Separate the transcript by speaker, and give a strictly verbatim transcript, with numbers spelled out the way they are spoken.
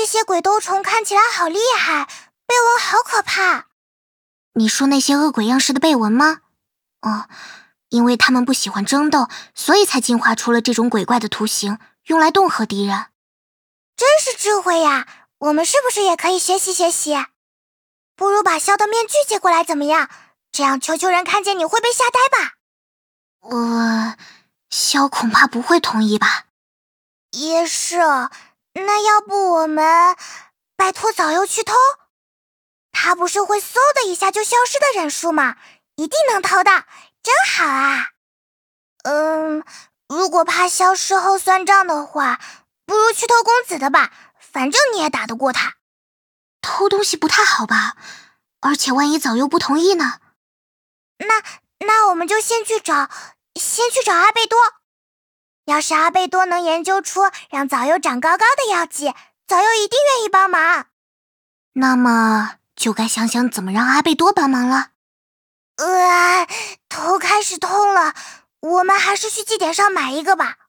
Speaker 1: 这些鬼斗虫看起来好厉害，背纹好可怕。
Speaker 2: 你说那些恶鬼样式的背纹吗？哦，因为他们不喜欢争斗，所以才进化出了这种鬼怪的图形，用来恫吓敌人。
Speaker 1: 真是智慧呀，我们是不是也可以学习学习？不如把萧的面具借过来怎么样？这样球球人看见你会被吓呆吧？
Speaker 2: 呃，萧恐怕不会同意吧。
Speaker 1: 也是，那要不我们拜托早柚去偷？他不是会嗖的一下就消失的忍术吗？一定能偷到，真好啊。嗯，如果怕萧事后算账的话，不如去偷公子的吧，反正你也打得过他。
Speaker 2: 偷东西不太好吧？而且万一早柚不同意呢？
Speaker 1: 那那我们就先去找，先去找阿贝多。要是阿贝多能研究出让早柚长高高的药剂，早柚一定愿意帮忙。
Speaker 2: 那么就该想想怎么让阿贝多帮忙了。
Speaker 1: 呃，头开始痛了，我们还是去祭典上买一个吧。